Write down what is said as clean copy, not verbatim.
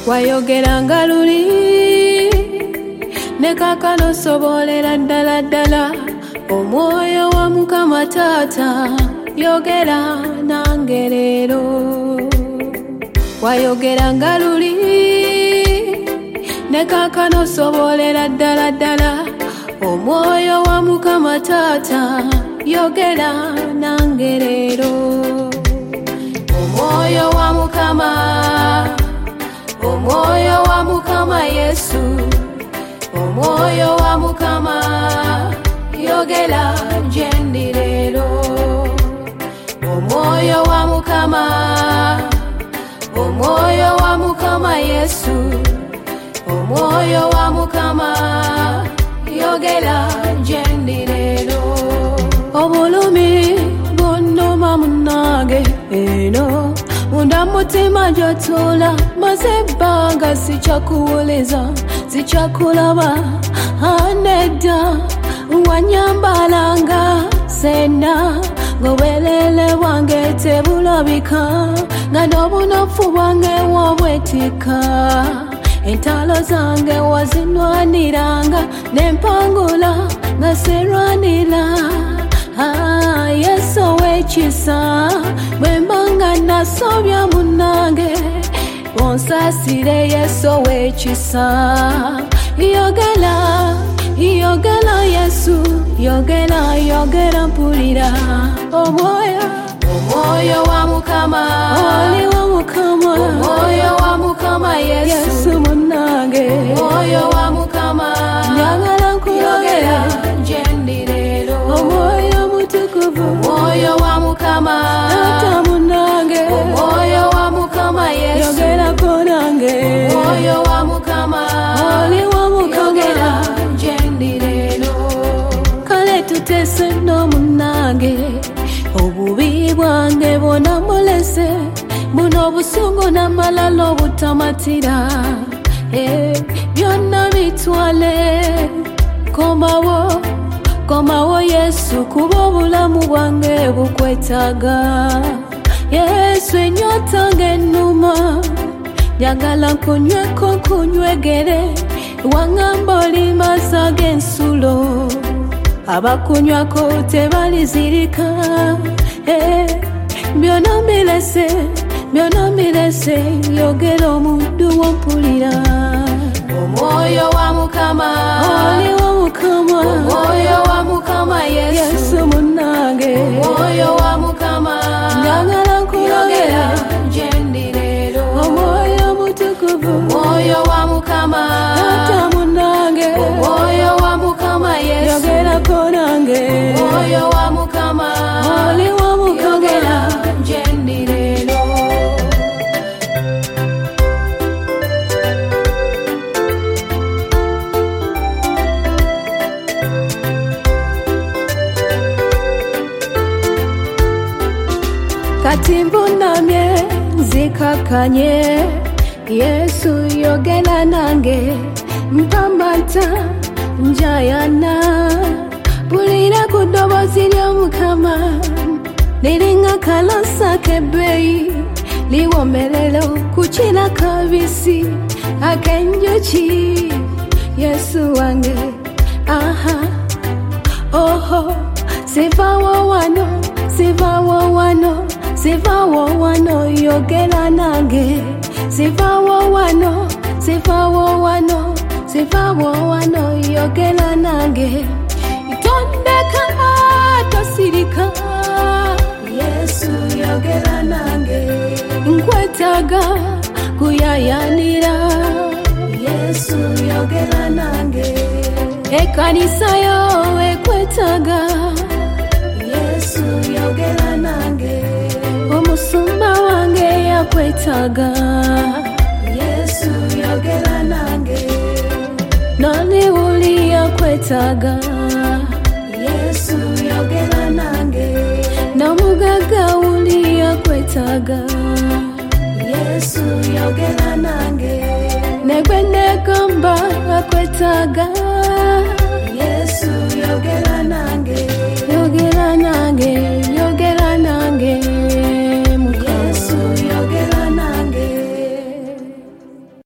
wayogeranga luli ne kakano sobolera ddala ddala omwoyo wa Mukama Taata yogera nange leero wayogeranga luli ne kakano sobolera ddala ddala omwoyo wa Mukama Taata yogera nange leero omwoyo wa Mukama omwoyo wa Mukama Yesu omwoyo wa Mukama yogera gyendi leero omwoyo wa Mukama omwoyo wa Mukama Yesu omwoyo wa Mukama yogera gyendi leero obulumi bonnuma munnange eno munda mutima gy'otuula maze ebbanga sikyakuwuliza sikyakulaba nedda wanyambalanga senna ng'obwerere bwange tebulabika nga n'obunafu bwange wabwetika entalo zange wazinwaniranga n'empangula nga serwanira Yesu ow'ekisa bwe mbanga nasobya munnange onsasire Yesu ow'ekisa yogera yogera Yesu yogera yogera mpulira omwoyo wa Mukama oli wa Mukama omwoyo wa Mukama Yesu munnange omwoyo wa Mukama njagala nkuyogera gyendi leero omwoyo mutukuvu omwoyo wa Mukama Taata munnange omwoyo wa Mukama Yesu yogerako nange omwoyo wa Mukama oli wa Mukama yogera gyendi leero kale tutese no munnange obubi bwange bwonna mulese buno obusungu n'amalala obutamatira byonna bitwale komawo Yesu kuba obulamu bwange bukwetaaga Yesu ennyota ng'ennuma njagala nkunyweko nkunywegere waŋŋamba oli mazzi ag'ensulo abakunywako tebalizirika byonna mbirese yogera omuddu wompulira omwoyo wa Mukama oli wa Mukama omwoyo wa Mukama Yesu munnange omwoyo wa Mukama njagala nkuyogera gyendi leero omwoyo mutukuvu omwoyo wa Mukama Taata munnange omwoyo wa Mukama Yesu yogerako nange omwoyo wa Mukama oli wa Mukama yogera gyendi leero kati mbunamye nzikakanye Yesu yogera nange mpambata njayana pulira ku ddoboozi ly'Omukama liringa kalasa k'ebbeeyi liwomerera kukira kabisi ak'enjuki Yesu wange sivawo wano yogera nange sivawo wano yogera nange tondeka tosirika Yesu yogera nange nkwetaaga kuyayanira Yesu yogera nange ekkanisa yo ekwetaaga Yesu yogera nange omusumba wange yakwetaaga Yesu yogera nange noliwuli yakwetaaga Yesu yogera nange n'omugagga wuli yakwetaaga Yesu yogera nange negwe negamba akwetaaga